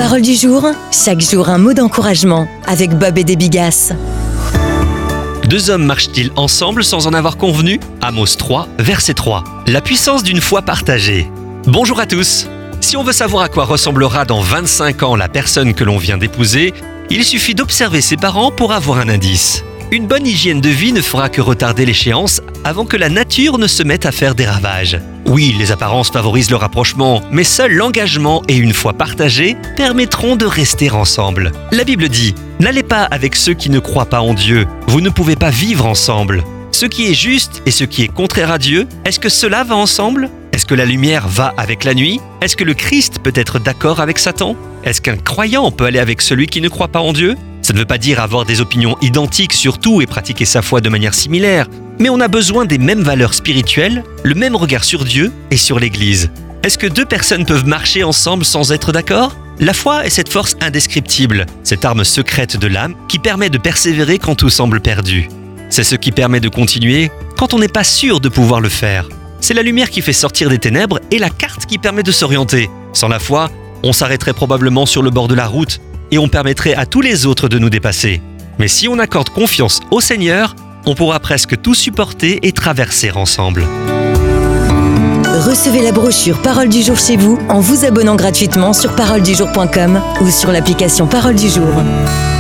Parole du jour, chaque jour un mot d'encouragement avec Bob et des Bigasses. Deux hommes marchent-ils ensemble sans en avoir convenu ? Amos 3, verset 3. La puissance d'une foi partagée. Bonjour à tous. Si on veut savoir à quoi ressemblera dans 25 ans la personne que l'on vient d'épouser, il suffit d'observer ses parents pour avoir un indice. Une bonne hygiène de vie ne fera que retarder l'échéance avant que la nature ne se mette à faire des ravages. Oui, les apparences favorisent le rapprochement, mais seul l'engagement et une foi partagée permettront de rester ensemble. La Bible dit « N'allez pas avec ceux qui ne croient pas en Dieu, vous ne pouvez pas vivre ensemble. Ce qui est juste et ce qui est contraire à Dieu, est-ce que cela va ensemble ? Est-ce que la lumière va avec la nuit ? Est-ce que le Christ peut être d'accord avec Satan ? Est-ce qu'un croyant peut aller avec celui qui ne croit pas en Dieu ? Ça ne veut pas dire avoir des opinions identiques sur tout et pratiquer sa foi de manière similaire, mais on a besoin des mêmes valeurs spirituelles, le même regard sur Dieu et sur l'Église. Est-ce que deux personnes peuvent marcher ensemble sans être d'accord ? La foi est cette force indescriptible, cette arme secrète de l'âme qui permet de persévérer quand tout semble perdu. C'est ce qui permet de continuer quand on n'est pas sûr de pouvoir le faire. C'est la lumière qui fait sortir des ténèbres et la carte qui permet de s'orienter. Sans la foi, on s'arrêterait probablement sur le bord de la route et on permettrait à tous les autres de nous dépasser. Mais si on accorde confiance au Seigneur, on pourra presque tout supporter et traverser ensemble. Recevez la brochure Parole du jour chez vous en vous abonnant gratuitement sur paroledujour.com ou sur l'application Parole du jour.